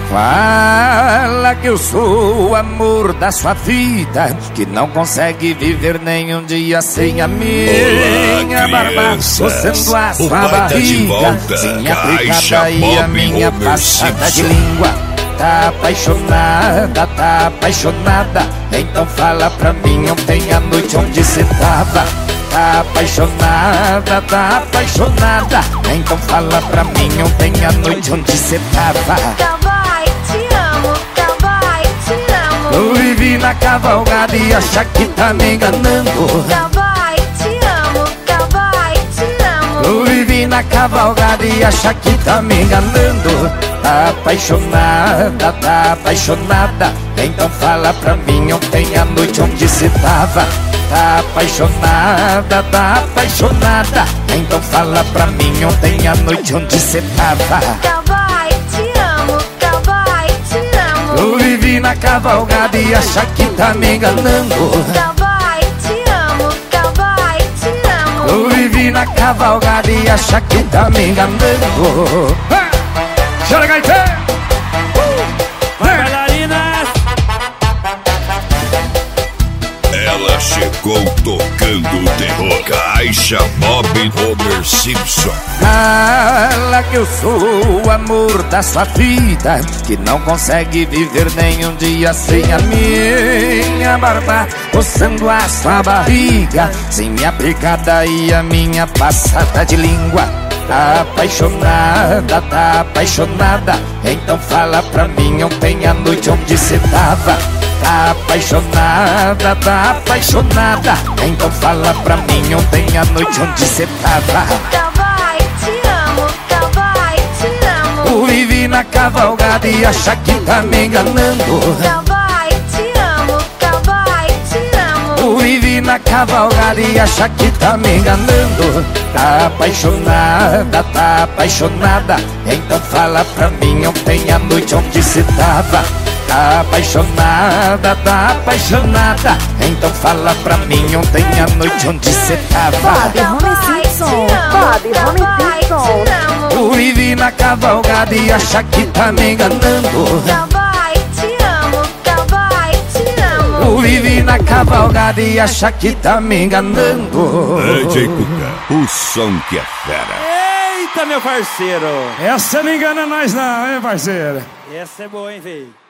Fala que eu sou o amor da sua vida, que não consegue viver nem um dia sem a minha barba, coçando a sua barriga, sem a picada e a minha passada de língua. Tá apaixonada, então fala pra mim ontem à noite onde cê tava. Tá apaixonada, então fala pra mim ontem à noite onde cê tava. Eu vivi na cavalgada e acha que tá me enganando. Eu vivi na cavalgada e acha que tá me enganando. Tá apaixonada, então fala pra mim ontem à noite onde cê tava. Tá apaixonada, então fala pra mim ontem à noite onde cê tava. Eu vivi na cavalgada e acha que tá me enganando. Eu vivi na cavalgada e acha que tá me enganando. Chora, gaiteiro! Vai, bailarinas! Ela chegou tocando o terror. Caixa Bob Homer Simpson. Fala que eu sou o amor da sua vida, que não consegue viver nem um dia sem a minha barba, coçando a sua barriga, sem minha picada e a minha passada de língua. Tá apaixonada, então fala pra mim ontem à noite onde cê tava. Tá apaixonada, então fala pra mim ontem à noite onde cê tava. Eu vivi na cavalgada e acha que tá me enganando. Eu vivi na cavalgada e acha que tá me enganando. Tá apaixonada, então fala pra mim ontem à noite onde cê tava. Tá apaixonada, então fala pra mim ontem à noite onde cê tava. Eu vivi na cavalgada e acha que tá me enganando. Eu vivi na cavalgada e acha que tá me enganando. DJ Cuca, o som que é fera. Eita, meu parceiro! Essa não engana nós não, hein, parceiro? Essa é boa, hein, véi?